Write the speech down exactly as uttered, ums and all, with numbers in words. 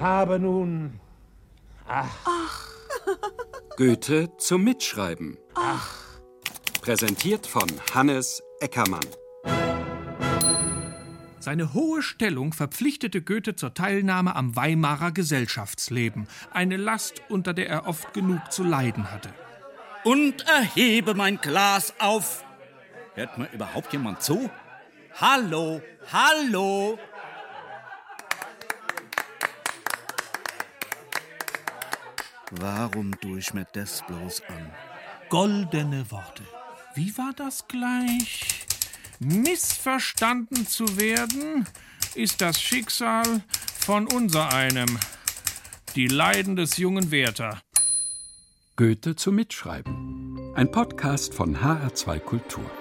habe nun... Ach. Ach. Goethe zum Mitschreiben. Ach. Präsentiert von Hannes Eckermann. Seine hohe Stellung verpflichtete Goethe zur Teilnahme am Weimarer Gesellschaftsleben. Eine Last, unter der er oft genug zu leiden hatte. Und erhebe mein Glas auf. Hört mir überhaupt jemand zu? Hallo, hallo. Warum tue ich mir das bloß an? Goldene Worte. Wie war das gleich? Missverstanden zu werden, ist das Schicksal von unsereinem. Die Leiden des jungen Werther. Goethe zum Mitschreiben. Ein Podcast von H R zwei Kultur.